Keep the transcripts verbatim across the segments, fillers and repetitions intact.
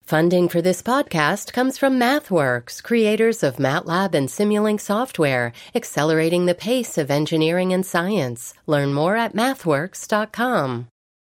Funding for this podcast comes from MathWorks, creators of MATLAB and Simulink software, accelerating the pace of engineering and science. Learn more at mathworks dot com.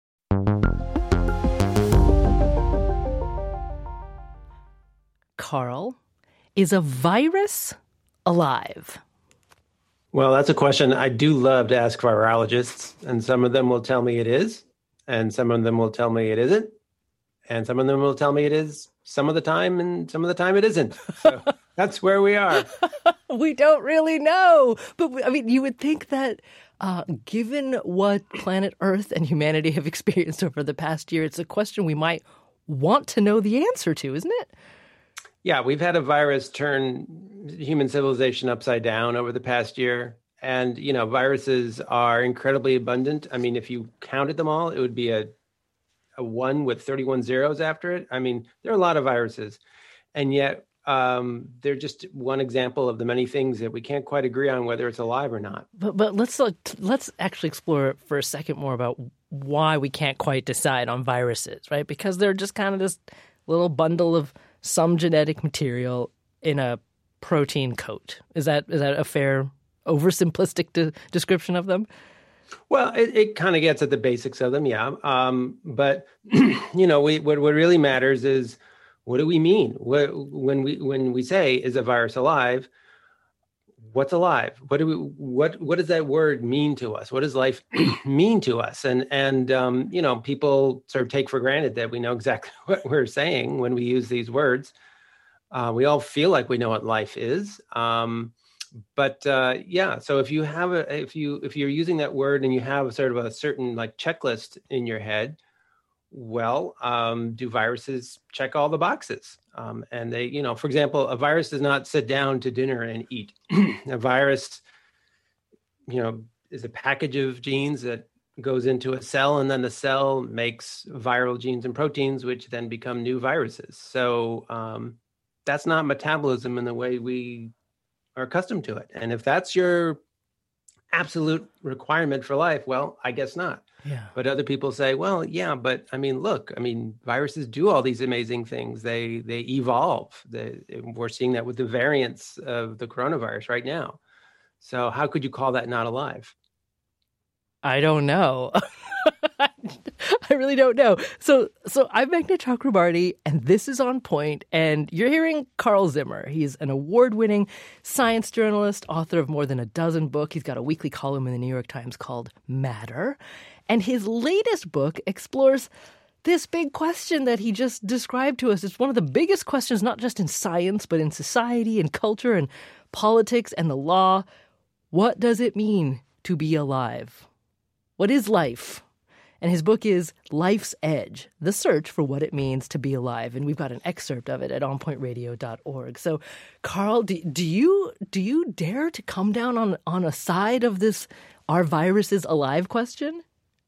Carl, is a virus alive? Well, that's a question I do love to ask virologists, and some of them will tell me it is, and some of them will tell me it isn't, and some of them will tell me it is some of the time, and some of the time it isn't. So that's where we are. We don't really know. But, I mean, you would think that uh, given what planet Earth and humanity have experienced over the past year, it's a question we might want to know the answer to, isn't it? Yeah, we've had a virus turn human civilization upside down over the past year. And, you know, viruses are incredibly abundant. I mean, if you counted them all, it would be a, a one with thirty-one zeros after it. I mean, there are a lot of viruses. And yet um, they're just one example of the many things that we can't quite agree on whether it's alive or not. But but let's uh, let's actually explore for a second more about why we can't quite decide on viruses, right? Because they're just kind of this little bundle of some genetic material in a protein coat. Is that is that a fair oversimplistic de- description of them? Well, it, it kind of gets at the basics of them, yeah. Um, but you know, we, what what really matters is what do we mean what, when we when we say is a virus alive? What's alive? What do we what what does that word mean to us? What does life mean to us? And and um, you know, people sort of take for granted that we know exactly what we're saying when we use these words. Uh, we all feel like we know what life is, um, but uh, yeah. So if you have a if you if you're using that word and you have sort of a certain like checklist in your head, well, um, do viruses check all the boxes? Um, and they, you know, for example, a virus does not sit down to dinner and eat. A virus, you know, is a package of genes that goes into a cell, and then the cell makes viral genes and proteins, which then become new viruses. So um, that's not metabolism in the way we are accustomed to it. And if that's your absolute requirement for life, well, I guess not. Yeah. But other people say, well, yeah, but I mean, look, I mean, viruses do all these amazing things. They they evolve. They, we're seeing that with the variants of the coronavirus right now. So how could you call that not alive? I don't know. I really don't know. So so I'm Meghna Chakrabarti, and this is On Point, and you're hearing Carl Zimmer. He's an award-winning science journalist, author of more than a dozen books. He's got a weekly column in the New York Times called Matter. And his latest book explores this big question that he just described to us. It's one of the biggest questions, not just in science, but in society and culture and politics and the law. What does it mean to be alive? What is life? And his book is Life's Edge, the search for what it means to be alive. And we've got an excerpt of it at on point radio dot org. So, Carl, do, do you do you dare to come down on, on a side of this are viruses alive question?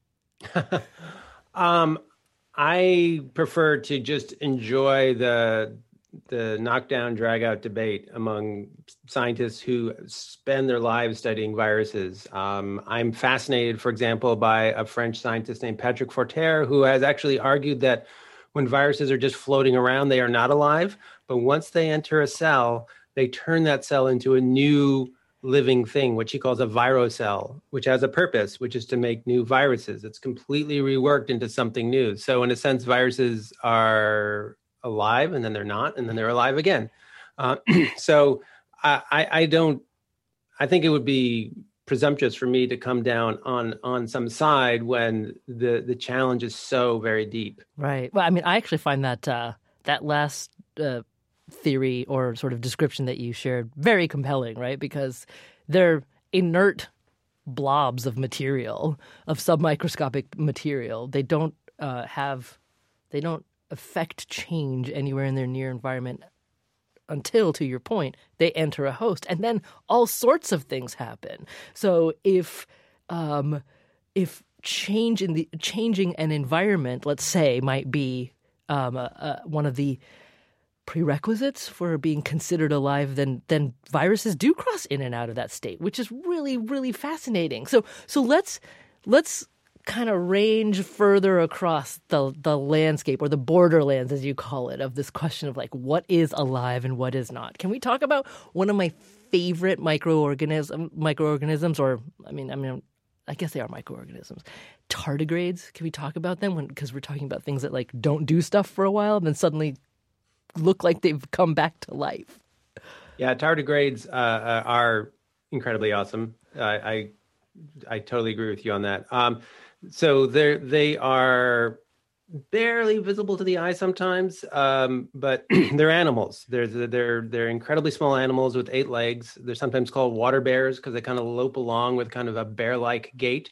um, I prefer to just enjoy the the knockdown, drag out debate among scientists who spend their lives studying viruses. Um, I'm fascinated, for example, by a French scientist named Patrick Forterre, who has actually argued that when viruses are just floating around, they are not alive. But once they enter a cell, they turn that cell into a new living thing, which he calls a virocell, which has a purpose, which is to make new viruses. It's completely reworked into something new. So in a sense, viruses are alive, and then they're not, and then they're alive again. Uh, so I, I don't, I think it would be presumptuous for me to come down on on some side when the, the challenge is so very deep. Right. Well, I mean, I actually find that uh, that last uh, theory or sort of description that you shared very compelling, right? Because they're inert blobs of material, of submicroscopic material. They don't uh, have, they don't affect change anywhere in their near environment until, to your point, they enter a host. And then all sorts of things happen. So if um, if change in the changing an environment, let's say, might be um, uh, uh, one of the prerequisites for being considered alive, then then viruses do cross in and out of that state, which is really, really fascinating. So so let's let's kind of range further across the the landscape, or the borderlands, as you call it, of this question of like what is alive and what is not. Can we talk about one of my favorite microorganism microorganisms, or I mean, I mean, I guess they are microorganisms, tardigrades? Can we talk about them? When because we're talking about things that like don't do stuff for a while and then suddenly look like they've come back to life. Yeah, tardigrades uh, are incredibly awesome. Uh, I I totally agree with you on that. Um, so they they are barely visible to the eye sometimes, um, but they're animals. They're they're they're incredibly small animals with eight legs. They're sometimes called water bears because they kind of lope along with kind of a bear-like gait.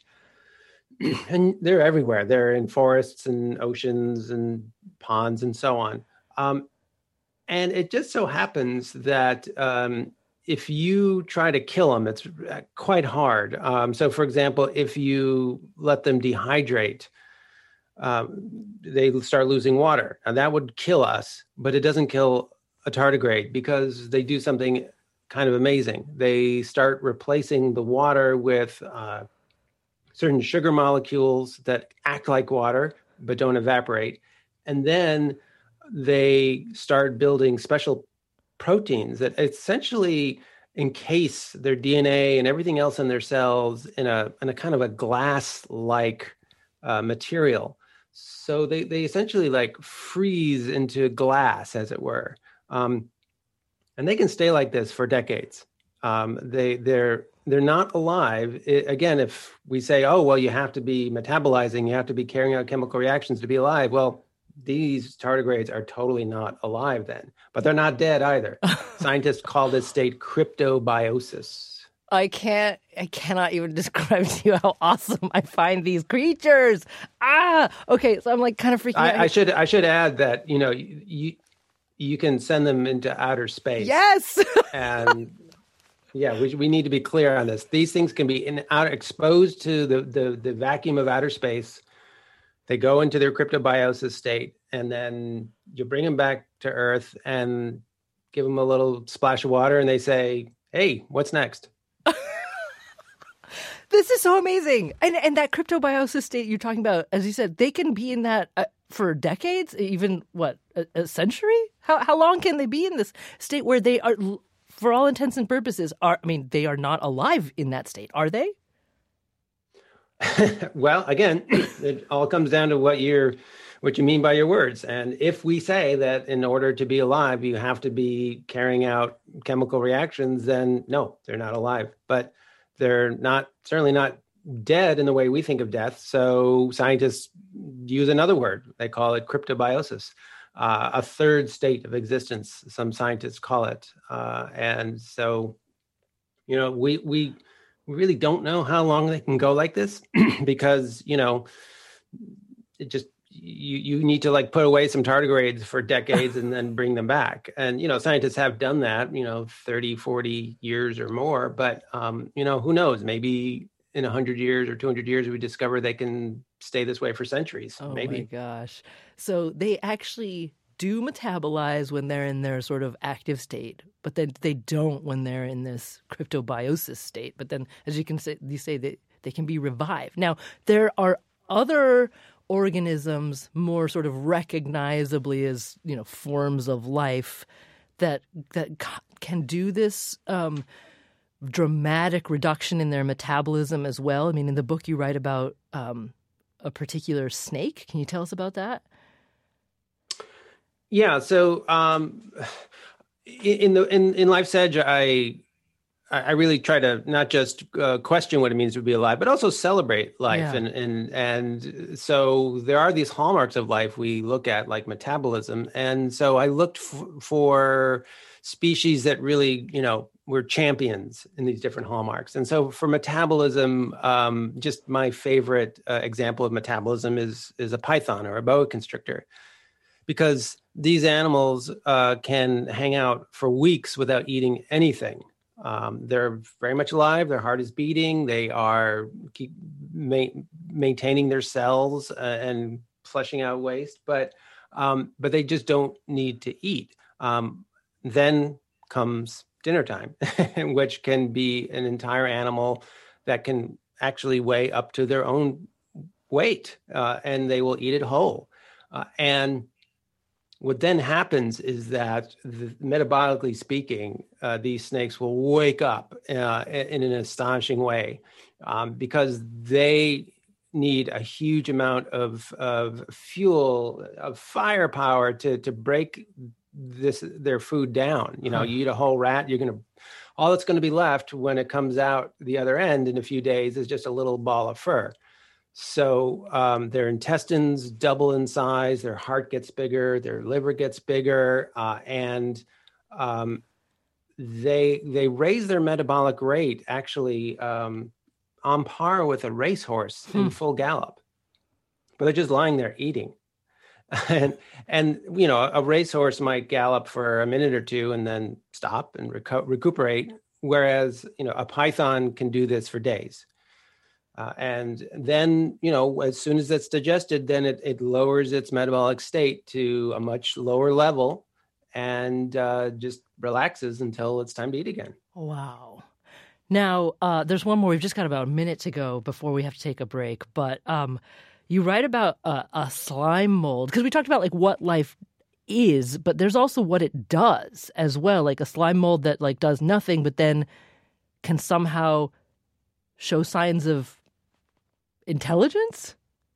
And they're everywhere. They're in forests and oceans and ponds and so on. Um, and it just so happens that um, if you try to kill them, it's quite hard. Um, so, for example, if you let them dehydrate, um, they start losing water, and that would kill us. But it doesn't kill a tardigrade because they do something kind of amazing. They start replacing the water with uh, certain sugar molecules that act like water but don't evaporate, and then they start building special proteins that essentially encase their D N A and everything else in their cells in a in a kind of a glass-like uh, material. So they they essentially like freeze into glass, as it were, um, and they can stay like this for decades. Um, they they're they're not alive. It, again, if we say, oh well, you have to be metabolizing, you have to be carrying out chemical reactions to be alive. Well, these tardigrades are totally not alive then, but they're not dead either. Scientists call this state cryptobiosis. I can't, I cannot even describe to you how awesome I find these creatures. Ah, okay. So I'm like kind of freaking I, out. I should, I should add that, you know, you, you can send them into outer space. Yes. And yeah, we, we need to be clear on this. These things can be in out exposed to the, the, the vacuum of outer space. They go into their cryptobiosis state, and then you bring them back to Earth and give them a little splash of water, and they say, hey, what's next? This is so amazing. And and that cryptobiosis state you're talking about, as you said, they can be in that uh, for decades, even, what, a, a century? How how long can they be in this state where they are, for all intents and purposes, are, I mean, they are not alive in that state, are they? Well, again, it all comes down to what you're, what you mean by your words. And if we say that in order to be alive, you have to be carrying out chemical reactions, then no, they're not alive. But they're not, certainly not dead in the way we think of death. So scientists use another word. They call it cryptobiosis, uh, a third state of existence, some scientists call it. Uh, and so, you know, we we. We really don't know how long they can go like this because, you know, it just, you, you need to like put away some tardigrades for decades and then bring them back. And, you know, scientists have done that, you know, thirty, forty years or more, but, um, you know, who knows, maybe in a hundred years or two hundred years, we discover they can stay this way for centuries. Oh maybe. my gosh. So they actually do metabolize when they're in their sort of active state, but then they don't when they're in this cryptobiosis state. But then, as you can say, you say that they can be revived. Now, there are other organisms more sort of recognizably as, you know, forms of life that that can do this um, dramatic reduction in their metabolism as well. I mean, in the book you write about um, a particular snake. Can you tell us about that? Yeah. So um, in the in, in Life's Edge, I I really try to not just uh, question what it means to be alive, but also celebrate life. Yeah. And and and so there are these hallmarks of life we look at, like metabolism. And so I looked f- for species that really, you know, were champions in these different hallmarks. And so for metabolism, um, just my favorite uh, example of metabolism is is a python or a boa constrictor, because these animals uh, can hang out for weeks without eating anything. Um, they're very much alive. Their heart is beating. They are keep ma- maintaining their cells uh, and flushing out waste, but um, but they just don't need to eat. Um, then comes dinner time, which can be an entire animal that can actually weigh up to their own weight, uh, and they will eat it whole. Uh, and what then happens is that, the, metabolically speaking, uh, these snakes will wake up uh, in an astonishing way, um, because they need a huge amount of, of fuel, of firepower to to break this their food down. You know, huh. You eat a whole rat, you're going to, all that's going to be left when it comes out the other end in a few days is just a little ball of fur. So um, their intestines double in size, their heart gets bigger, their liver gets bigger, uh, and um, they they raise their metabolic rate actually um, on par with a racehorse hmm. in full gallop. But they're just lying there eating. And, and you know, a racehorse might gallop for a minute or two and then stop and reco- recuperate, whereas, you know, a python can do this for days. Uh, and then, you know, as soon as it's digested, then it, it lowers its metabolic state to a much lower level and uh, just relaxes until it's time to eat again. Wow. Now, uh, there's one more. We've just got about a minute to go before we have to take a break. But um, you write about a, a slime mold, because we talked about like what life is, but there's also what it does as well. Like a slime mold that like does nothing, but then can somehow show signs of intelligence?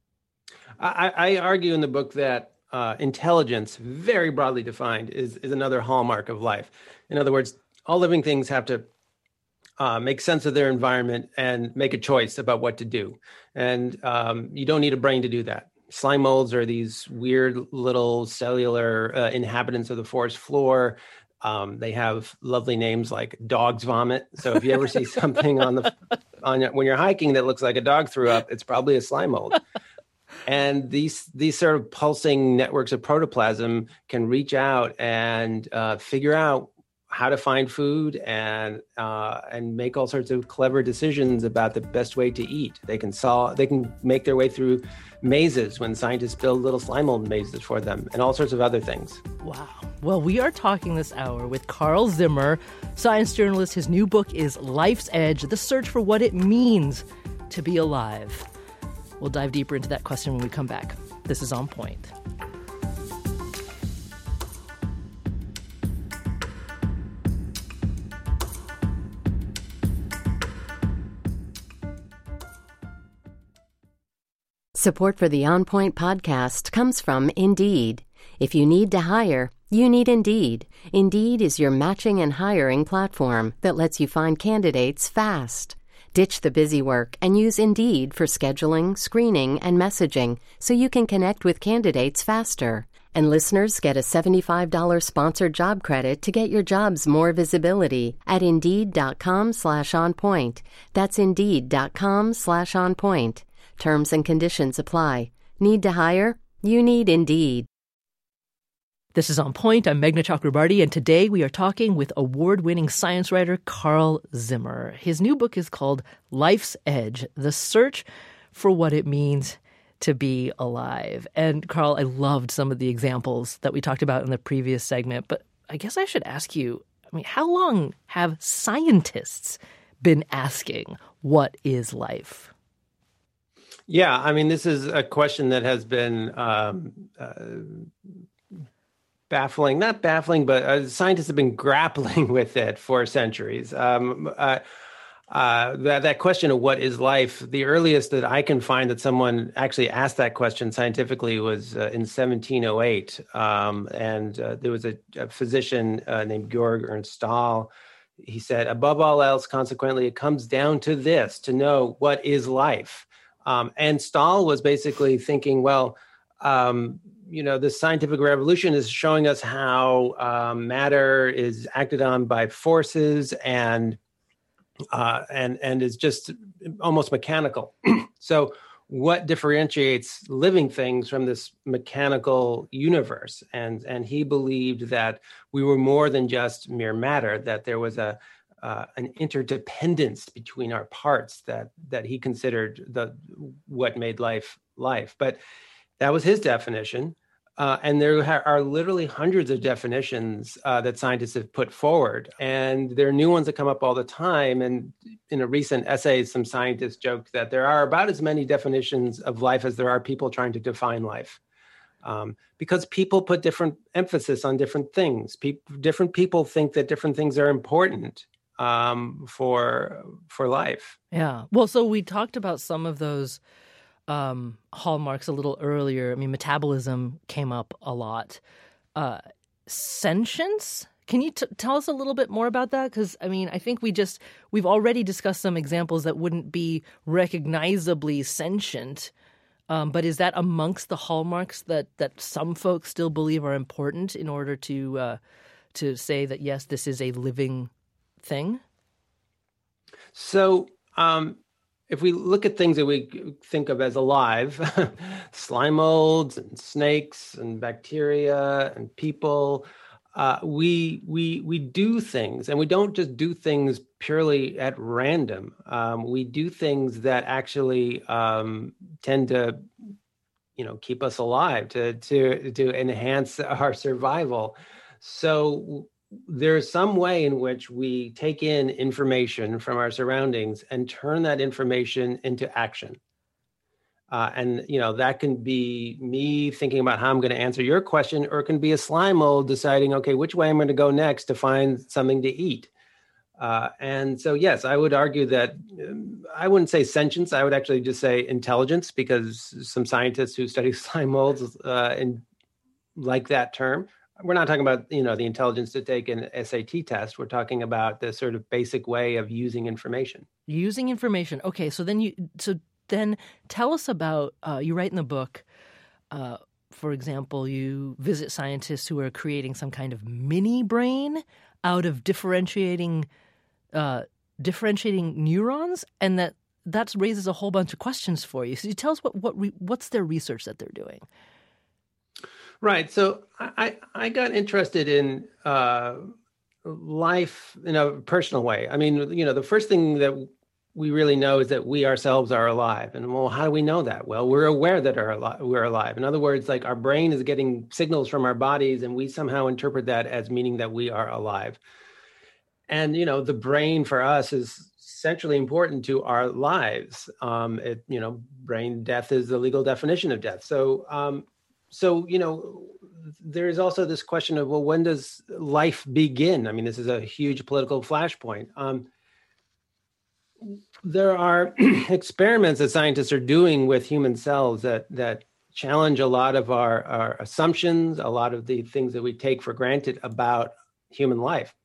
I, I argue in the book that uh, intelligence, very broadly defined, is, is another hallmark of life. In other words, all living things have to uh, make sense of their environment and make a choice about what to do. And um, you don't need a brain to do that. Slime molds are these weird little cellular uh, inhabitants of the forest floor. Um, they have lovely names like dog's vomit. So if you ever see something on the on when you're hiking that looks like a dog threw up, it's probably a slime mold. And these these sort of pulsing networks of protoplasm can reach out and uh, figure out how to find food and uh, and make all sorts of clever decisions about the best way to eat. They can solve. They can make their way through mazes when scientists build little slime mold mazes for them, and all sorts of other things. Wow. Well, we are talking this hour with Carl Zimmer, science journalist. His new book is Life's Edge: The Search for What It Means to Be Alive. We'll dive deeper into that question when we come back. This is On Point. Support for the On Point podcast comes from Indeed. If you need to hire, you need Indeed. Indeed is your matching and hiring platform that lets you find candidates fast. Ditch the busy work and use Indeed for scheduling, screening, and messaging so you can connect with candidates faster. And listeners get a seventy-five dollars sponsored job credit to get your jobs more visibility at Indeed.com slash on point. That's Indeed.com slash on point. Terms and conditions apply. Need to hire? You need Indeed. This is On Point. I'm Meghna Chakrabarty, and today we are talking with award-winning science writer Carl Zimmer. His new book is called Life's Edge: The Search for What It Means to Be Alive. And Carl, I loved some of the examples that we talked about in the previous segment, but I guess I should ask you, I mean, how long have scientists been asking, what is life? Yeah, I mean, this is a question that has been um, uh, baffling, not baffling, but uh, scientists have been grappling with it for centuries. Um, uh, uh, that, that question of what is life, the earliest that I can find that someone actually asked that question scientifically was uh, in seventeen oh eight. Um, and uh, there was a, a physician uh, named Georg Ernst Stahl. He said, above all else, consequently, it comes down to this, to know what is life. Um, and Stahl was basically thinking, well, um, you know, the scientific revolution is showing us how um, matter is acted on by forces and uh, and and is just almost mechanical. So what differentiates living things from this mechanical universe? And and he believed that we were more than just mere matter, that there was a Uh, an interdependence between our parts that that he considered the what made life life. But that was his definition. Uh, and there ha- are literally hundreds of definitions uh, that scientists have put forward. And there are new ones that come up all the time. And in a recent essay, some scientists joked that there are about as many definitions of life as there are people trying to define life. Um, because people put different emphasis on different things. Pe- different people think that different things are important um, for for life. Yeah. Well, so we talked about some of those um, hallmarks a little earlier. I mean, metabolism came up a lot. Uh, sentience? Can you t- tell us a little bit more about that? Because, I mean, I think we just, we've already discussed some examples that wouldn't be recognizably sentient. Um, but is that amongst the hallmarks that, that some folks still believe are important in order to uh, to say that, yes, this is a living thing? So, um, if we look at things that we think of as alive, slime molds and snakes and bacteria and people, uh, we we we do things, and we don't just do things purely at random. Um, we do things that actually um, tend to, you know, keep us alive, to to to enhance our survival. So there's some way in which we take in information from our surroundings and turn that information into action. Uh, and, you know, that can be me thinking about how I'm going to answer your question, or it can be a slime mold deciding, okay, which way I'm going to go next to find something to eat. Uh, and so, yes, I would argue that um, I wouldn't say sentience. I would actually just say intelligence, because some scientists who study slime molds uh, and like that term. We're not talking about, you know, the intelligence to take an S A T test. We're talking about the sort of basic way of using information. Using information. Okay, so then you so then tell us about, uh, you write in the book, uh, for example, you visit scientists who are creating some kind of mini brain out of differentiating uh, differentiating neurons, and that that raises a whole bunch of questions for you. So you tell us what what re, what's their research that they're doing. Right. So I, I got interested in uh, life in a personal way. I mean, you know, the first thing that we really know is that we ourselves are alive. And well, how do we know that? Well, we're aware that are ali- we're alive. In other words, like our brain is getting signals from our bodies, and we somehow interpret that as meaning that we are alive. And, you know, the brain for us is centrally important to our lives. Um, it, you know, brain death is the legal definition of death. So, um, So, you know, there is also this question of, well, when does life begin? I mean, this is a huge political flashpoint. Um, there are experiments that scientists are doing with human cells that that challenge a lot of our, our assumptions, a lot of the things that we take for granted about human life.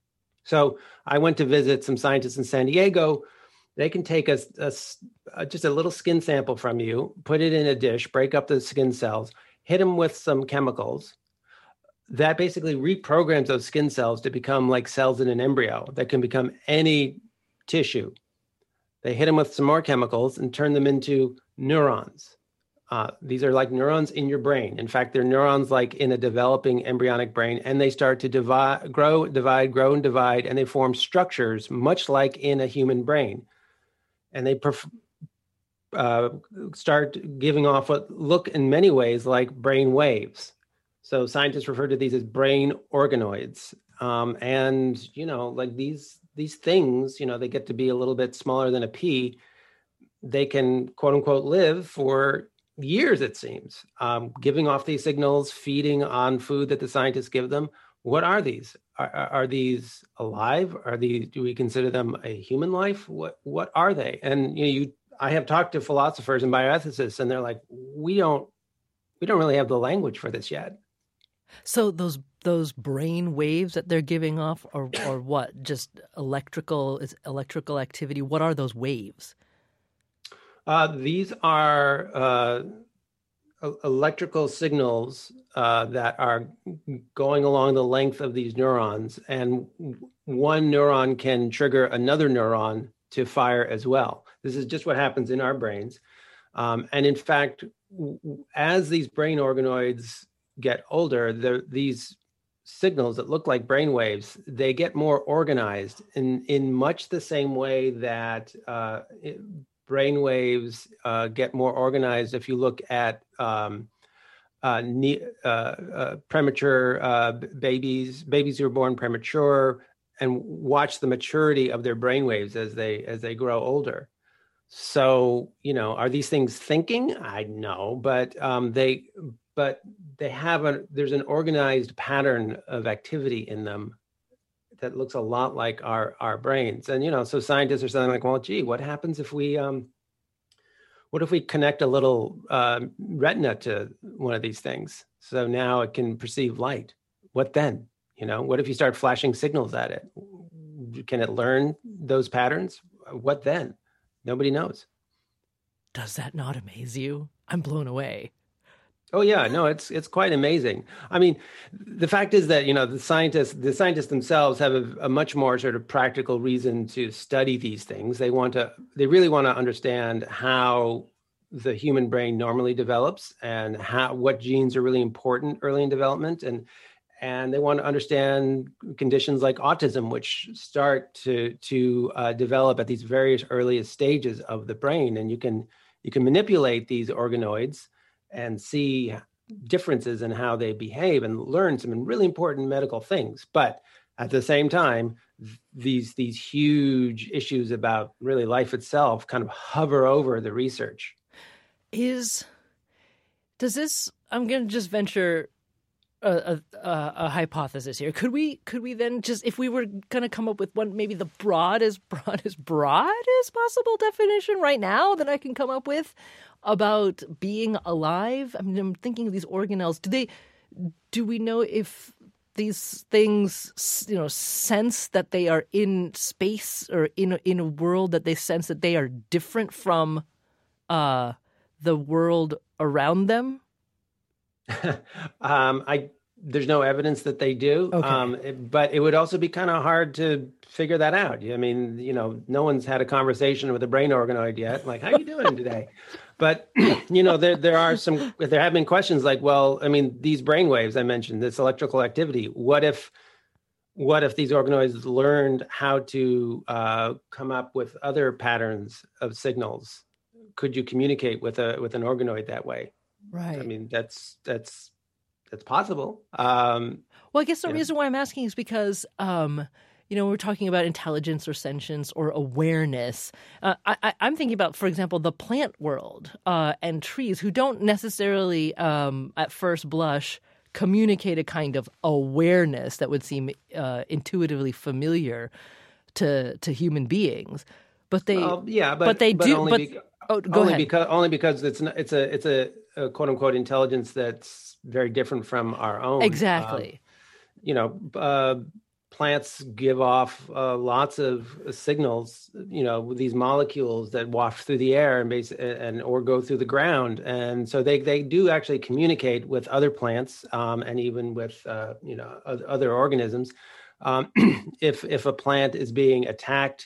So I went to visit some scientists in San Diego. They can take a, a, just a little skin sample from you, put it in a dish, break up the skin cells, hit them with some chemicals that basically reprograms those skin cells to become like cells in an embryo that can become any tissue. They hit them with some more chemicals and turn them into neurons. Uh, these are like neurons in your brain. In fact, they're neurons like in a developing embryonic brain, and they start to divide, grow, divide, grow, and divide, and they form structures much like in a human brain. And they perf- uh, start giving off what look in many ways like brain waves. So scientists refer to these as brain organoids. Um, and, you know, like these these things, you know, they get to be a little bit smaller than a pea. They can, quote unquote, live for years, it seems, um, giving off these signals, feeding on food that the scientists give them. What are these? Are, are these alive? Are these, do we consider them a human life? What what are they? And you know, you I have talked to philosophers and bioethicists, and they're like, we don't we don't really have the language for this yet. So those those brain waves that they're giving off, or or what? Just electrical is electrical activity. What are those waves? Uh, these are uh, electrical signals uh, that are going along the length of these neurons, and one neuron can trigger another neuron to fire as well. This is just what happens in our brains. Um, and in fact, as these brain organoids get older, these signals that look like brain waves, they get more organized in, in much the same way that uh, it, brain waves uh, get more organized if you look at um, uh, ne- uh, uh, premature uh, babies, babies who are born premature, and watch the maturity of their brainwaves as they as they grow older. So, you know, are these things thinking? I know, but um, they but they have a there's an organized pattern of activity in them that looks a lot like our our brains. And you know, so scientists are saying like, well, gee, what happens if we um, what if we connect a little uh, retina to one of these things? So now it can perceive light. What then? You know, what if you start flashing signals at it? Can it learn those patterns? What then? Nobody knows. Does that not amaze you? I'm blown away. Oh yeah, no, it's it's quite amazing. I mean, the fact is that you know the scientists the scientists themselves have a, a much more sort of practical reason to study these things. They want to they really want to understand how the human brain normally develops and how what genes are really important early in development, and and they want to understand conditions like autism, which start to to uh, develop at these various earliest stages of the brain, and you can you can manipulate these organoids and see differences in how they behave and learn some really important medical things. But at the same time, these these huge issues about really life itself kind of hover over the research. Is does this? I'm going to just venture a, a, a hypothesis here. Could we could we then just, if we were going to come up with one, maybe the broad as broad as broad as possible definition right now that I can come up with about being alive? I mean, I'm thinking of these organelles. Do they? Do we know if these things, you know, sense that they are in space or in a, in a world that they sense that they are different from uh, the world around them? um, I there's no evidence that they do, okay. um, it, but it would also be kind of hard to figure that out. I mean, you know, no one's had a conversation with a brain organoid yet. Like, how are you doing today? But you know, there there are some there have been questions like, well, I mean, these brain waves I mentioned, this electrical activity. What if what if these organoids learned how to uh, come up with other patterns of signals? Could you communicate with a with an organoid that way? Right. I mean, that's that's that's possible. Um, well, I guess the yeah. reason why I'm asking is because, um, you know, we're talking about intelligence or sentience or awareness. Uh, I, I'm thinking about, for example, the plant world uh, and trees who don't necessarily, um, at first blush, communicate a kind of awareness that would seem uh, intuitively familiar to to human beings. But they, well, yeah, but, but they but do. Only but beca- oh, go only ahead. because only because it's not, it's a it's a, a quote unquote intelligence that's very different from our own. Exactly. Um, you know, uh, plants give off uh, lots of signals. You know, with these molecules that waft through the air and base and or go through the ground, and so they they do actually communicate with other plants um, and even with uh, you know other organisms. Um, if if a plant is being attacked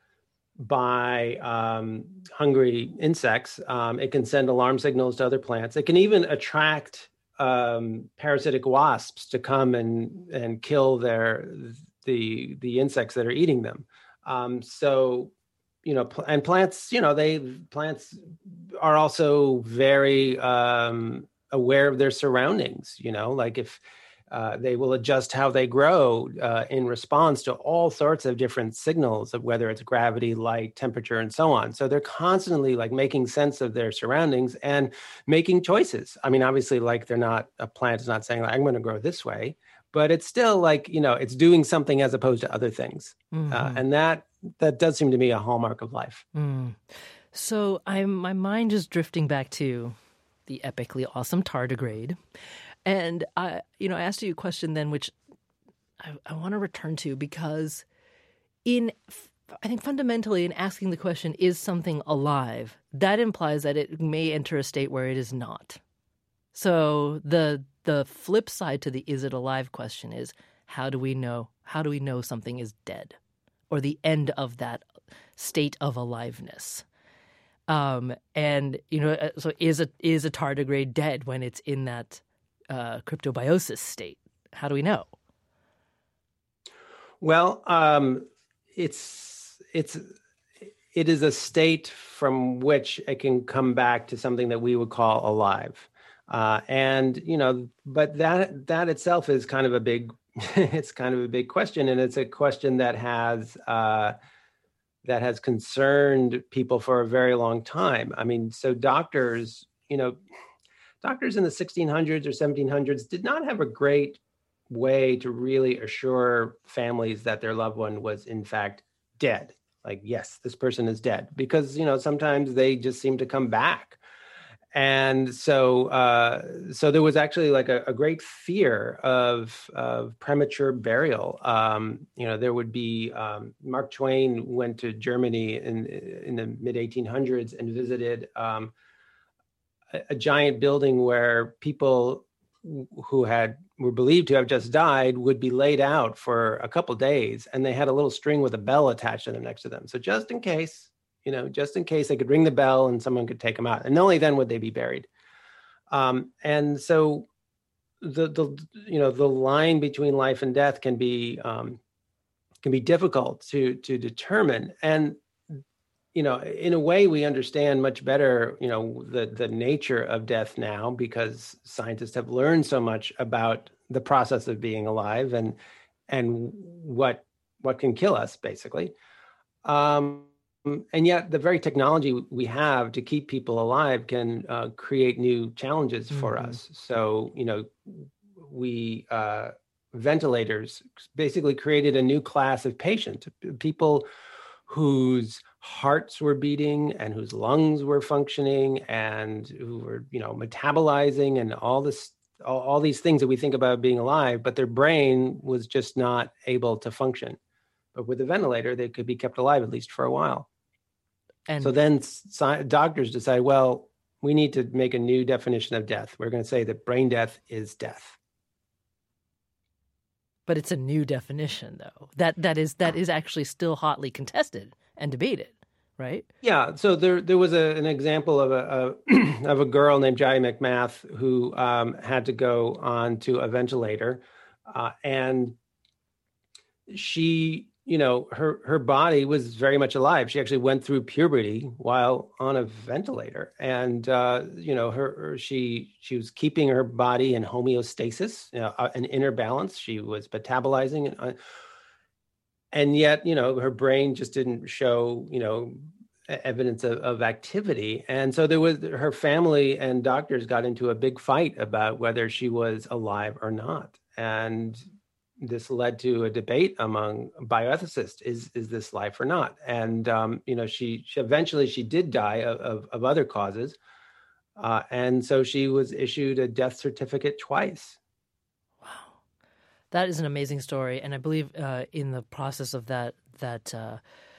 by um, hungry insects, um, it can send alarm signals to other plants. It can even attract um, parasitic wasps to come and and kill their the the insects that are eating them. Um, so, you know, pl- and plants, you know, they plants are also very um, aware of their surroundings. You know, like if Uh, they will adjust how they grow uh, in response to all sorts of different signals of whether it's gravity, light, temperature, and so on. So they're constantly like making sense of their surroundings and making choices. I mean, obviously, like they're not, a plant is not saying like, I'm going to grow this way, but it's still like, you know, it's doing something as opposed to other things. Mm-hmm. Uh, and that that does seem to me a hallmark of life. Mm. So I'm my mind is drifting back to the epically awesome tardigrade. And I, you know, I asked you a question then, which I, I want to return to because, in I think fundamentally, in asking the question, "Is something alive?" that implies that it may enter a state where it is not. So the the flip side to the "Is it alive?" question is, how do we know? How do we know something is dead, or the end of that state of aliveness? Um, and you know, so is a is a tardigrade dead when it's in that Uh, cryptobiosis state? How do we know? Well, um, it's it's it is a state from which it can come back to something that we would call alive. Uh, and, you know, but that that itself is kind of a big, it's kind of a big question. And it's a question that has, uh, that has concerned people for a very long time. I mean, so doctors, you know, doctors in the sixteen hundreds or seventeen hundreds did not have a great way to really assure families that their loved one was in fact dead. Like, yes, this person is dead, because, you know, sometimes they just seem to come back. And so, uh, so there was actually like a, a great fear of, of premature burial. Um, you know, there would be, um, Mark Twain went to Germany in, in the mid eighteen hundreds and visited um, a, a giant building where people who had were believed to have just died would be laid out for a couple days, and they had a little string with a bell attached to them next to them. So just in case, you know, just in case they could ring the bell and someone could take them out, and only then would they be buried. Um, and so the the you know the line between life and death can be um, can be difficult to to determine. And you know, in a way, we understand much better, you know, the the nature of death now, because scientists have learned so much about the process of being alive and and what what can kill us, basically. Um, and yet, the very technology we have to keep people alive can uh, create new challenges for mm-hmm. us. So, you know, we uh, ventilators basically created a new class of patient, people whose hearts were beating and whose lungs were functioning and who were, you know, metabolizing and all this, all, all these things that we think about being alive, but their brain was just not able to function. But with a ventilator, they could be kept alive at least for a while. And so then sci- doctors decide, well, we need to make a new definition of death. We're going to say that brain death is death. But it's a new definition, though. That that is that is actually still hotly contested and debated, right? Yeah. So there there was a, an example of a, a of a girl named Jai McMath who um, had to go on to a ventilator, uh, and she, you know, her her body was very much alive. She actually went through puberty while on a ventilator, and uh, you know, her, her she she was keeping her body in homeostasis, you know, an inner balance. She was metabolizing, and, uh, and yet, you know, her brain just didn't show, you know, evidence of, of activity. And so there was her family and doctors got into a big fight about whether she was alive or not, and this led to a debate among bioethicists: is is this life or not? And um, you know, she, she eventually she did die of of, of other causes, uh, and so she was issued a death certificate twice. Wow, that is an amazing story. And I believe uh, in the process of that that uh,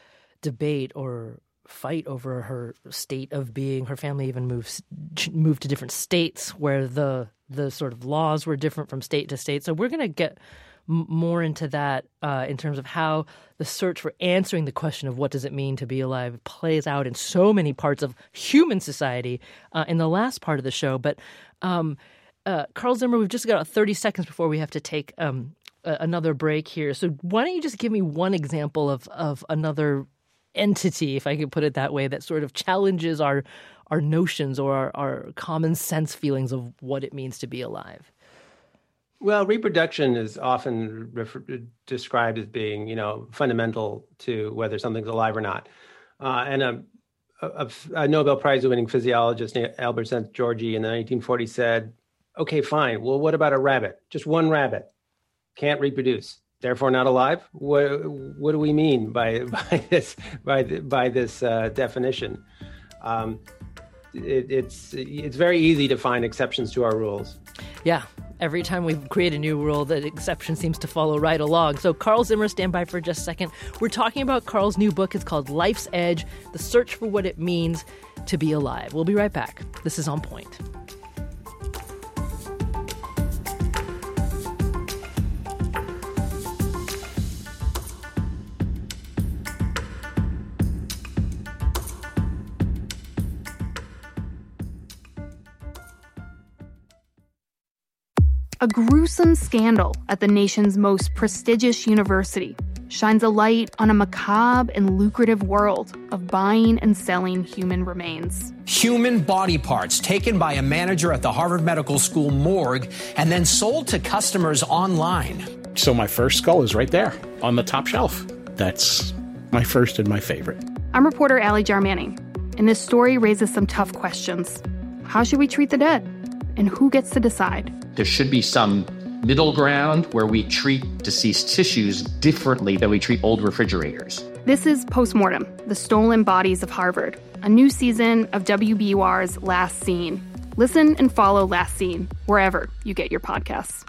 debate or fight over her state of being, her family even moved moved to different states where the the sort of laws were different from state to state. So we're going to get more into that uh, in terms of how the search for answering the question of what does it mean to be alive plays out in so many parts of human society uh, in the last part of the show. But um, uh, Carl Zimmer, we've just got thirty seconds before we have to take um, a- another break here. So why don't you just give me one example of, of another entity, if I could put it that way, that sort of challenges our our notions or our, our common sense feelings of what it means to be alive? Well, reproduction is often refer- described as being, you know, fundamental to whether something's alive or not. Uh, and a, a, a Nobel Prize-winning physiologist named Albert Szent-Györgyi in the nineteen forties said, okay, fine. Well, what about a rabbit? Just one rabbit can't reproduce, therefore not alive. What, what do we mean by by this by by this uh, definition? Um, it, it's it's very easy to find exceptions to our rules. Yeah. Every time we create a new rule, the exception seems to follow right along. So Carl Zimmer, stand by for just a second. We're talking about Carl's new book. It's called Life's Edge, The Search for What It Means to Be Alive. We'll be right back. This is On Point. A gruesome scandal at the nation's most prestigious university shines a light on a macabre and lucrative world of buying and selling human remains. Human body parts taken by a manager at the Harvard Medical School morgue and then sold to customers online. So my first skull is right there on the top shelf. That's my first and my favorite. I'm reporter Allie Jarmanning, and this story raises some tough questions. How should we treat the dead? And who gets to decide? There should be some middle ground where we treat deceased tissues differently than we treat old refrigerators. This is Postmortem, the Stolen Bodies of Harvard, a new season of W B U R's Last Seen. Listen and follow Last Seen wherever you get your podcasts.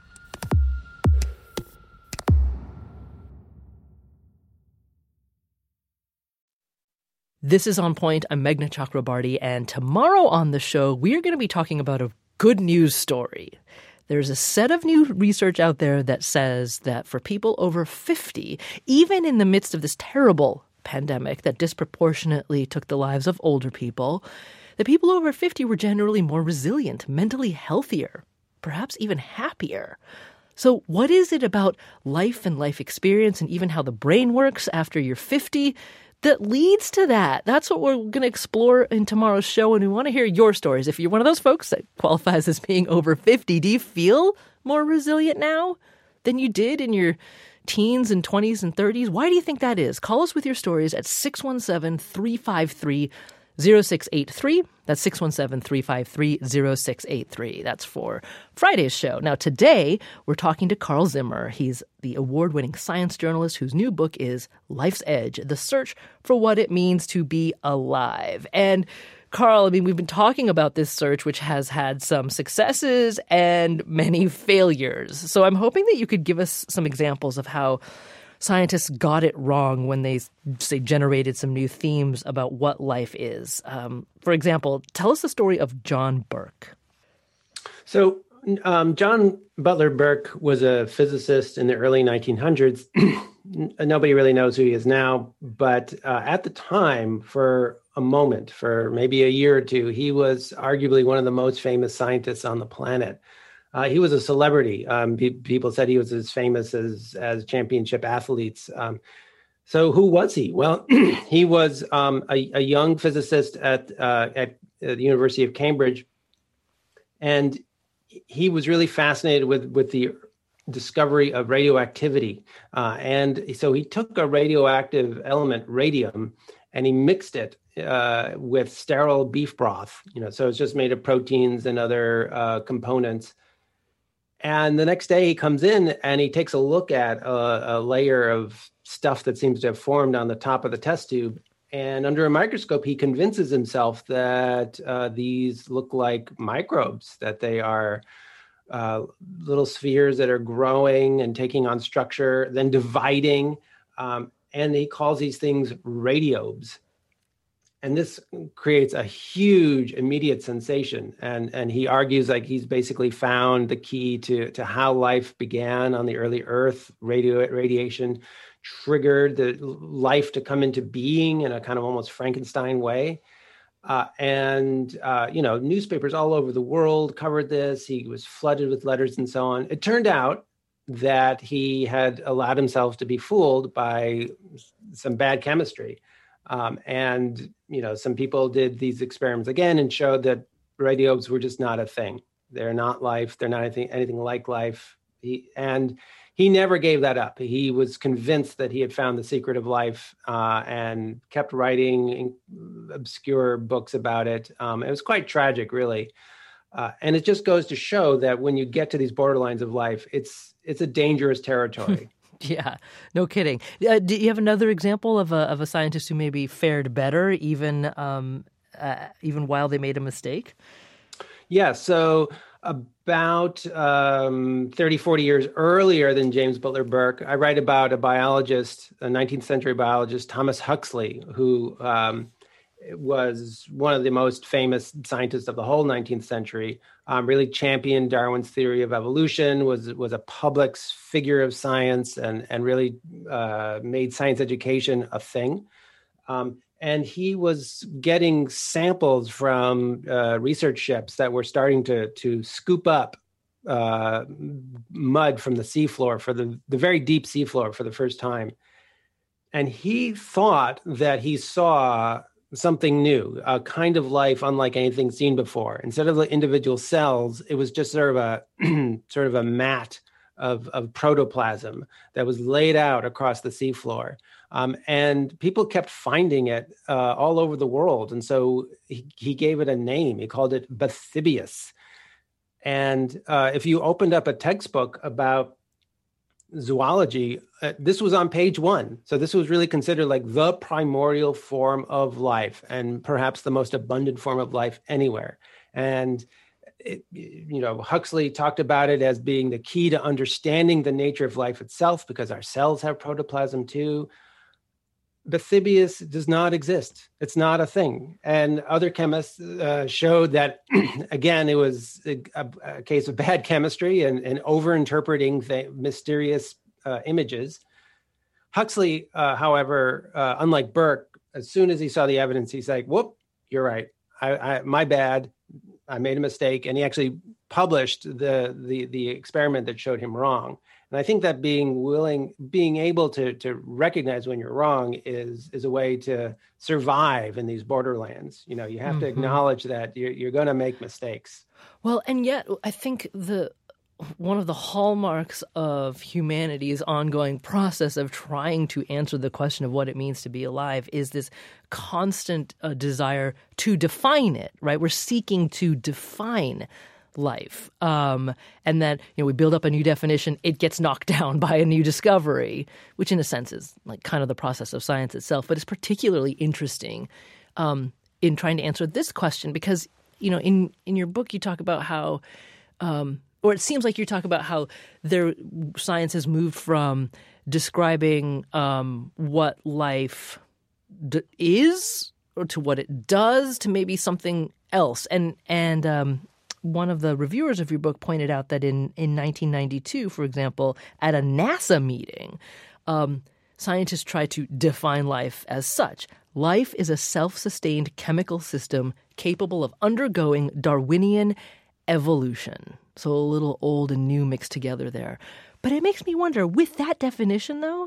This is On Point. I'm Meghna Chakrabarty, and tomorrow on the show, we are going to be talking about a good news story. There's a set of new research out there that says that for people over fifty, even in the midst of this terrible pandemic that disproportionately took the lives of older people, the people over fifty were generally more resilient, mentally healthier, perhaps even happier. So what is it about life and life experience and even how the brain works after you're fifty that leads to that? That's what we're going to explore in tomorrow's show, and we want to hear your stories. If you're one of those folks that qualifies as being over fifty, do you feel more resilient now than you did in your teens and twenties and thirties? Why do you think that is? Call us with your stories at six one seven, three five three, zero six eight three. That's six one seven, three five three, zero six eight three. That's for Friday's show. Now, today, we're talking to Carl Zimmer. He's the award-winning science journalist whose new book is Life's Edge, The Search for What It Means to Be Alive. And Carl, I mean, we've been talking about this search, which has had some successes and many failures. So I'm hoping that you could give us some examples of how scientists got it wrong when they, say, generated some new themes about what life is. Um, for example, tell us the story of John Burke. So um, John Butler Burke was a physicist in the early nineteen hundreds. Nobody really knows who he is now, but uh, at the time, for a moment, for maybe a year or two, he was arguably one of the most famous scientists on the planet. Uh, he was a celebrity. Um, pe- people said he was as famous as as championship athletes. Um, so who was he? Well, he was um, a, a young physicist at uh, at the University of Cambridge, and he was really fascinated with with the discovery of radioactivity. Uh, and so he took a radioactive element, radium, and he mixed it uh, with sterile beef broth. You know, so it's just made of proteins and other uh, components. And the next day he comes in and he takes a look at a, a layer of stuff that seems to have formed on the top of the test tube. And under a microscope, he convinces himself that uh, these look like microbes, that they are uh, little spheres that are growing and taking on structure, then dividing. Um, and he calls these things radiobes. And this creates a huge immediate sensation. And, and he argues like he's basically found the key to, to how life began on the early Earth. Radio, radiation triggered the life to come into being in a kind of almost Frankenstein way. Uh, and, uh, you know, newspapers all over the world covered this. He was flooded with letters and so on. It turned out that he had allowed himself to be fooled by some bad chemistry. Um, and, you know, some people did these experiments again and showed that radiobes were just not a thing. They're not life. They're not anything, anything like life. He, and he never gave that up. He was convinced that he had found the secret of life uh, and kept writing obscure books about it. Um, it was quite tragic, really. Uh, and it just goes to show that when you get to these borderlines of life, it's it's a dangerous territory. Yeah, no kidding. Uh, do you have another example of a of a scientist who maybe fared better, even um, uh, even while they made a mistake? Yeah, so about um, thirty, forty years earlier than James Butler Burke, I write about a biologist, a nineteenth century biologist, Thomas Huxley, who um, was one of the most famous scientists of the whole nineteenth century, um, really championed Darwin's theory of evolution, was was a public figure of science, and, and really uh, made science education a thing. Um, and he was getting samples from uh, research ships that were starting to, to scoop up uh, mud from the seafloor, for the, the very deep seafloor for the first time. and he thought that he saw something new, a kind of life unlike anything seen before. Instead of the individual cells, it was just sort of a sort of a mat of, of protoplasm that was laid out across the seafloor. Um, and people kept finding it uh, all over the world. And so he, he gave it a name. He called it Bathybius. And uh, if you opened up a textbook about zoology, uh, this was on page one. So this was really considered like the primordial form of life and perhaps the most abundant form of life anywhere. And, it, you know, Huxley talked about it as being the key to understanding the nature of life itself, because our cells have protoplasm too. Bathybius does not exist. It's not a thing. And other chemists uh, showed that, again, it was a, a case of bad chemistry and, and over-interpreting th- mysterious uh, images. Huxley, uh, however, uh, unlike Burke, as soon as he saw the evidence, he's like, whoop, you're right. I, I, my bad. I made a mistake. And he actually published the, the, the experiment that showed him wrong. And I think that being willing, being able to to recognize when you're wrong is is a way to survive in these borderlands. You know, you have mm-hmm. to acknowledge that you're you're going to make mistakes. Well, and yet I think the one of the hallmarks of humanity's ongoing process of trying to answer the question of what it means to be alive is this constant uh, desire to define it. Right? We're seeking to define life. Um, and that, you know, we build up a new definition, it gets knocked down by a new discovery, which in a sense is like kind of the process of science itself. But it's particularly interesting um, in trying to answer this question because, you know, in, in your book, you talk about how, um, or it seems like you talk about how there science has moved from describing um, what life d- is or to what it does to maybe something else. And, and, um, one of the reviewers of your book pointed out that in, in nineteen ninety-two, for example, at a NASA meeting, um, scientists tried to define life as such. Life is a self-sustained chemical system capable of undergoing Darwinian evolution. So a little old and new mixed together there. But it makes me wonder, with that definition, though,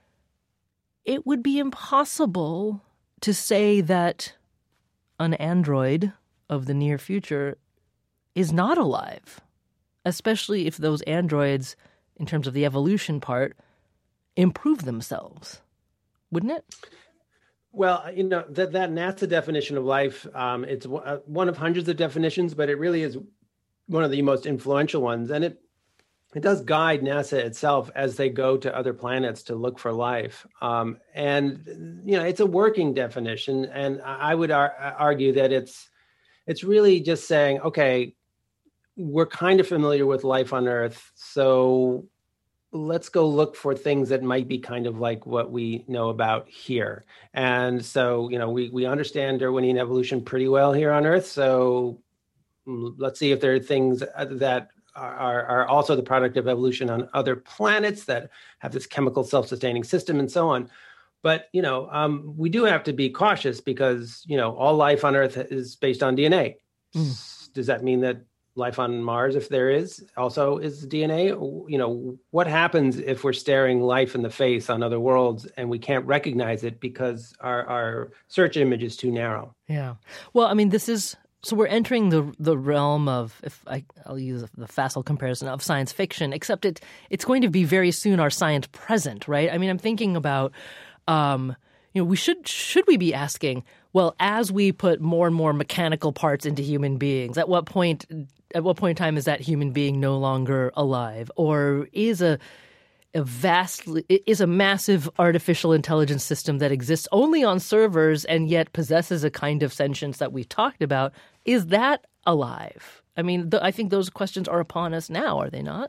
it would be impossible to say that an android of the near future is not alive, especially if those androids, in terms of the evolution part, improve themselves, wouldn't it? Well, you know, that, that NASA definition of life, um, it's w- one of hundreds of definitions, but it really is one of the most influential ones. And it it does guide NASA itself as they go to other planets to look for life. Um, and, you know, it's a working definition. And I would ar- argue that it's it's really just saying, okay, we're kind of familiar with life on Earth, so let's go look for things that might be kind of like what we know about here. And so, you know, we, we understand Darwinian evolution pretty well here on Earth, so let's see if there are things that are, are also the product of evolution on other planets that have this chemical self-sustaining system and so on. But, you know, um, we do have to be cautious because, you know, all life on Earth is based on D N A. Mm. Does that mean that life on Mars, if there is, also is D N A? You know, what happens if we're staring life in the face on other worlds and we can't recognize it because our, our search image is too narrow? Yeah. Well, I mean, this is, so we're entering the the realm of, if I, I'll use the facile comparison of science fiction, except it it's going to be very soon our science present, right? I mean, I'm thinking about, um, you know, we should, should we be asking, well, as we put more and more mechanical parts into human beings, at what point At what point in time is that human being no longer alive? Or is a a vastly is a massive artificial intelligence system that exists only on servers and yet possesses a kind of sentience that we talked about, is that alive? I mean, th- I think those questions are upon us now, are they not?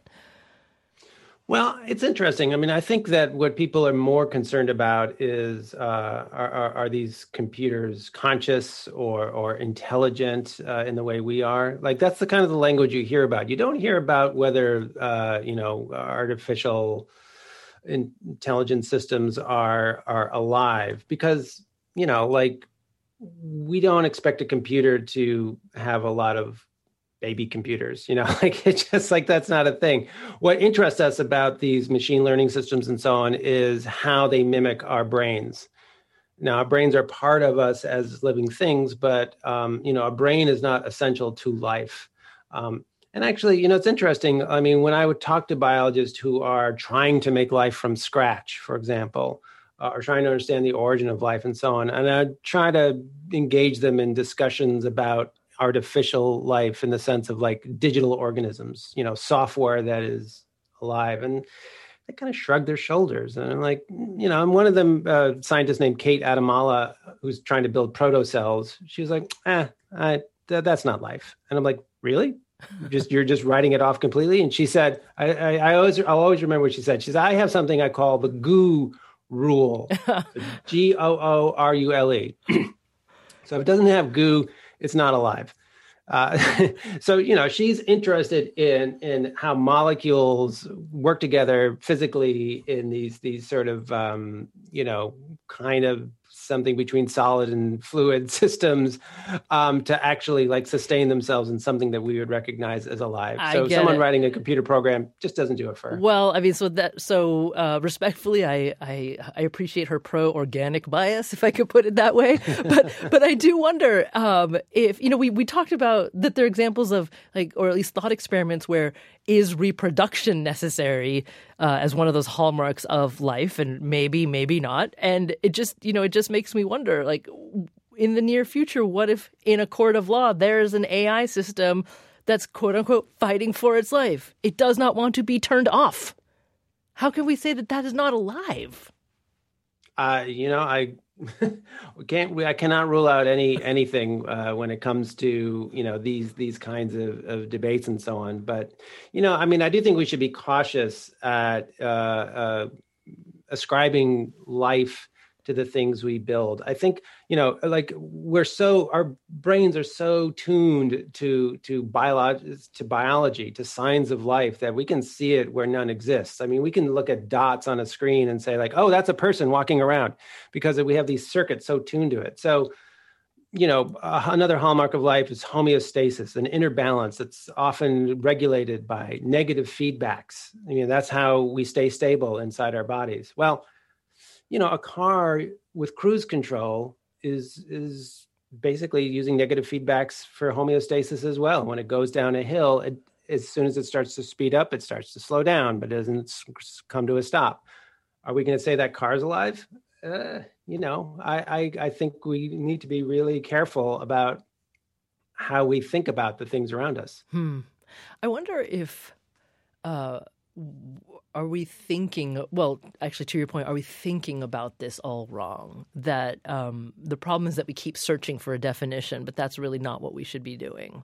Well, it's interesting. I mean, I think that what people are more concerned about is uh, are, are, are these computers conscious or or intelligent uh, in the way we are? Like, that's the kind of the language you hear about. You don't hear about whether, uh, you know, artificial intelligence systems are are alive because, you know, like, we don't expect a computer to have a lot of baby computers, you know, like it's just like that's not a thing. What interests us about these machine learning systems and so on is how they mimic our brains. Now, our brains are part of us as living things, but, um, you know, a brain is not essential to life. Um, and actually, you know, it's interesting. I mean, when I would talk to biologists who are trying to make life from scratch, for example, uh, or trying to understand the origin of life and so on, and I'd try to engage them in discussions about artificial life in the sense of like digital organisms, you know, software that is alive. And they kind of shrug their shoulders. And I'm like, you know, and one of them, uh, scientist named Kate Adamala, who's trying to build protocells, she was like, eh, I, th- that's not life. And I'm like, really? Just you're just writing it off completely? And she said, I, I, I always, I'll always remember what she said. She said, I have something I call the GOO rule, G O O R U L E. So if it doesn't have goo, it's not alive. Uh, so, you know, she's interested in in how molecules work together physically in these these sort of, um, you know, kind of something between solid and fluid systems um, to actually like sustain themselves in something that we would recognize as alive. I So get someone it. writing a computer program just doesn't do it for her. Well, I mean, so that so uh, respectfully, I, I I appreciate her pro-organic bias, if I could put it that way. But but I do wonder um, if you know we we talked about that there are examples of like, or at least thought experiments where is reproduction necessary uh, as one of those hallmarks of life, and maybe maybe not. And it just you know it just makes me wonder, like, in the near future, what if in a court of law there's an A I system that's quote unquote fighting for its life? It does not want to be turned off. How can we say that that is not alive? Uh, you know, I we can't. We, I cannot rule out any anything uh, when it comes to you know these these kinds of, of debates and so on. But you know, I mean, I do think we should be cautious at uh, uh, ascribing life to the things we build. I think, you know, like we're so, our brains are so tuned to to biology, to biology, to signs of life that we can see it where none exists. I mean, we can look at dots on a screen and say like, oh, that's a person walking around, because we have these circuits so tuned to it. So, you know, uh, another hallmark of life is homeostasis, an inner balance that's often regulated by negative feedbacks. I mean, that's how we stay stable inside our bodies. Well, you know, a car with cruise control is is basically using negative feedbacks for homeostasis as well. When it goes down a hill, it, as soon as it starts to speed up, it starts to slow down, but doesn't come to a stop. Are we going to say that car's alive? Uh, you know, I, I I think we need to be really careful about how we think about the things around us. Hmm. I wonder if. Uh... Are we thinking, well, actually, to your point, are we thinking about this all wrong? That um, the problem is that we keep searching for a definition, but that's really not what we should be doing.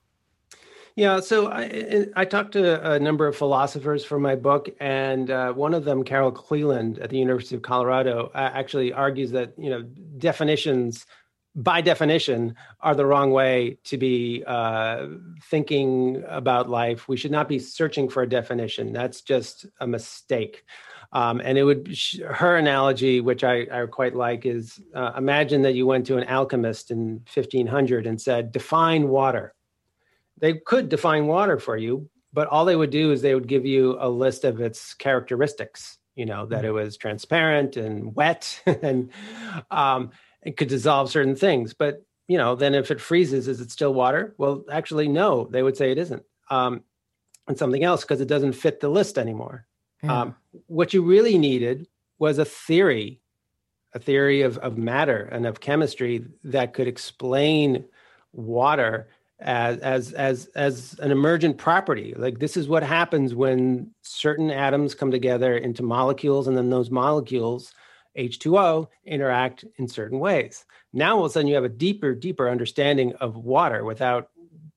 Yeah, so I, I talked to a number of philosophers for my book, and uh, one of them, Carol Cleland at the University of Colorado, uh, actually argues that, you know, definitions by definition, are the wrong way to be uh, thinking about life. We should not be searching for a definition. That's just a mistake. Um, and it would, her analogy, which I, I quite like, is uh, imagine that you went to an alchemist in fifteen hundred and said, define water. They could define water for you, but all they would do is they would give you a list of its characteristics, you know, that it was transparent and wet and, um, it could dissolve certain things. But, you know, then if it freezes, is it still water? Well, actually, no, they would say it isn't. Um, and something else, because it doesn't fit the list anymore. Yeah. Um, what you really needed was a theory, a theory of, of matter and of chemistry that could explain water as, as, as, as an emergent property. Like, this is what happens when certain atoms come together into molecules, and then those molecules, H two O, interact in certain ways. Now, all of a sudden, you have a deeper, deeper understanding of water without,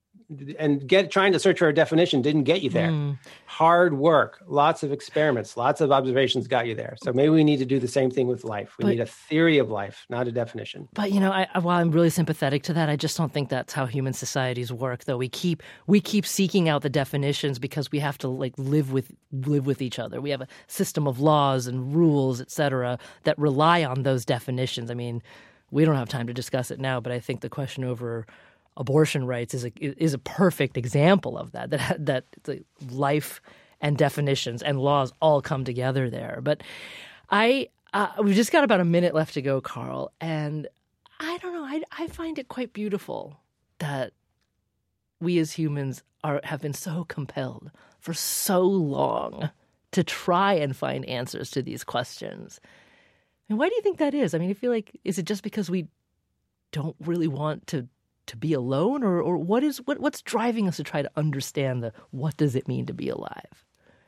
and get trying to search for a definition didn't get you there. Mm. Hard work, lots of experiments, lots of observations got you there. So maybe we need to do the same thing with life. We but, need a theory of life, not a definition. But, you know, I, while I'm really sympathetic to that, I just don't think that's how human societies work, though. We keep we keep seeking out the definitions because we have to, like, live with live with each other. We have a system of laws and rules, et cetera, that rely on those definitions. I mean, we don't have time to discuss it now, but I think the question over abortion rights is a is a perfect example of that. That that the life and definitions and laws all come together there. But I uh, we've just got about a minute left to go, Carl, and I don't know. I I find it quite beautiful that we as humans are have been so compelled for so long to try and find answers to these questions. And why do you think that is? I mean, I feel like, is it just because we don't really want to to be alone, or or what is what what's driving us to try to understand the what does it mean to be alive?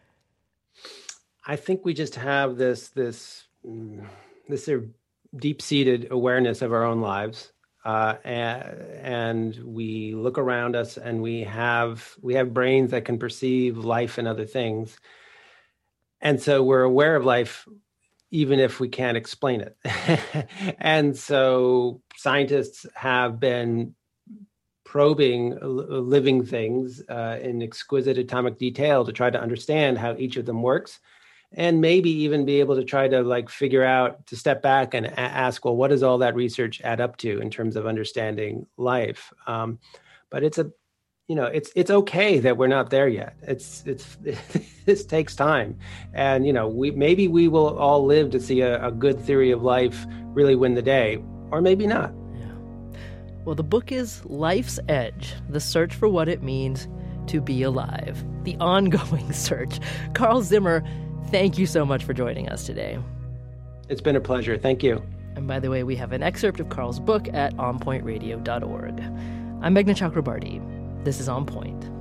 I think we just have this this this sort of deep-seated awareness of our own lives, uh, and, and we look around us, and we have we have brains that can perceive life and other things, and so we're aware of life even if we can't explain it. And so scientists have been probing living things uh, in exquisite atomic detail to try to understand how each of them works, and maybe even be able to try to like figure out, to step back and a- ask, well, what does all that research add up to in terms of understanding life? Um, but it's a, you know, it's it's okay that we're not there yet. It's it's this takes time, and you know, we maybe we will all live to see a, a good theory of life really win the day, or maybe not. Yeah. Well, the book is Life's Edge: The Search for What It Means to Be Alive, the ongoing search. Carl Zimmer, thank you so much for joining us today. It's been a pleasure. Thank you. And by the way, we have an excerpt of Carl's book at on point radio dot org. I'm Meghna Chakrabarty. This is On Point.